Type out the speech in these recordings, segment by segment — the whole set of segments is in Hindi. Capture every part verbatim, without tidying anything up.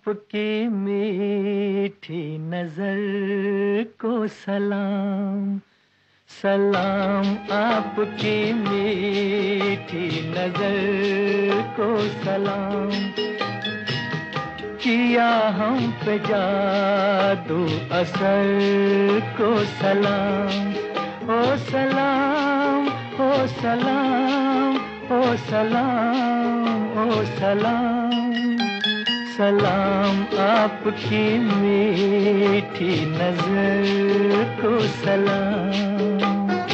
आपकी मीठी नजर को सलाम, सलाम आपकी मीठी नजर को सलाम। किया हम पे जादू असर को सलाम, ओ सलाम ओ सलाम ओ सलाम ओ सलाम। सलाम आपकी मीठी नजर को सलाम।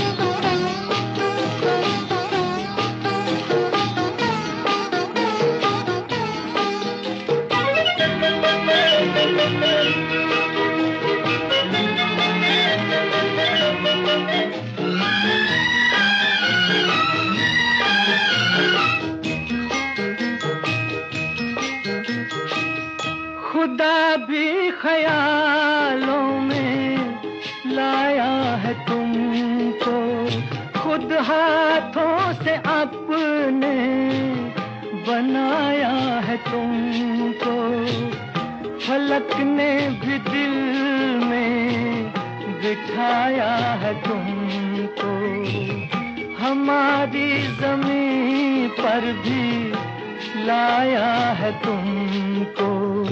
खुदा भी ख्यालों में लाया है तुमको, खुद हाथों से अपने बनाया है तुमको। फलक ने भी दिल में बिठाया है तुमको, हमारी ज़मीं पर भी लाया है तुमको।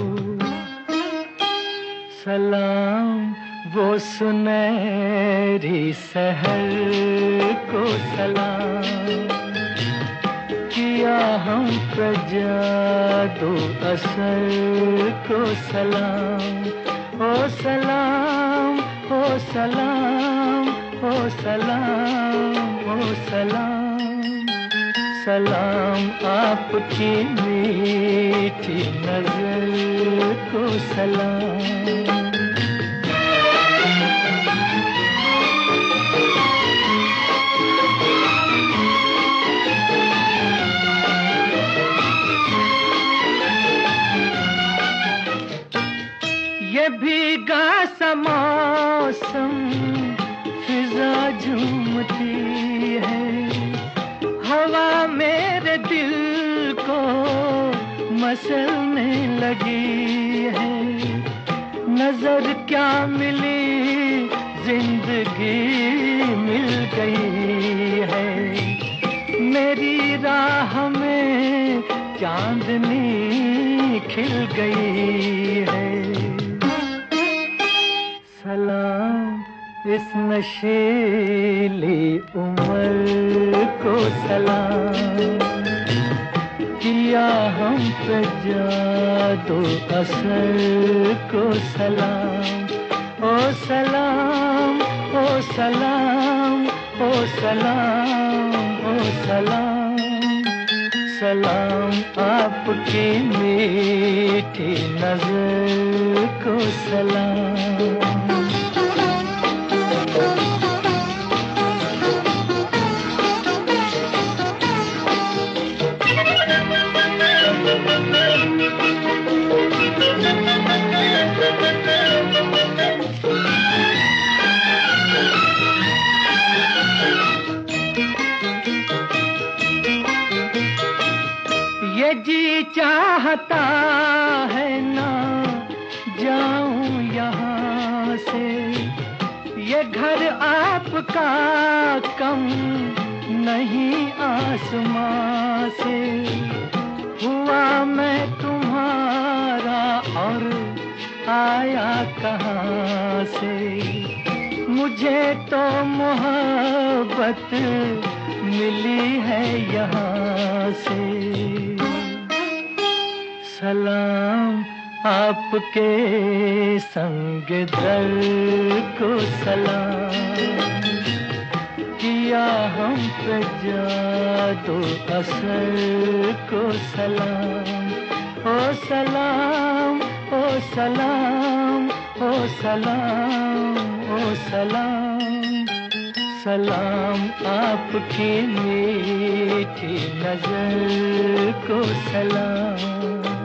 सलाम वो सुनहरी सहर को सलाम, किया हम पे जादू असर को सलाम। ओ सलाम ओ सलाम ओ सलाम ओ सलाम। सलाम आपकी मीठी नजर को सलाम। ये भीगा सा मौसम फिजा झूमती है, हवा मेरे दिल को मसलने लगी है। नजर क्या मिली जिंदगी मिल गई है, मेरी राह में चांदनी खिल गई है। सलाम इस नशीली उम्र को सलाम, किया हम पे जादू असर को सलाम। ओ सलाम ओ सलाम ओ सलाम ओ सलाम। सलाम आपकी मीठी नजर को सलाम। ये जी चाहता है ना जाऊं यहाँ से, ये घर आपका कम नहीं आसमां से। हुआ मैं तुम्हारा और आया कहाँ से, मुझे तो मोहब्बत मिली है यहाँ से। सलाम आपके संग दर को सलाम, किया हम पे जादू असर को सलाम। ओ सलाम ओ सलाम ओ सलाम ओ सलाम। सलाम आपकी मीठी नजर को सलाम।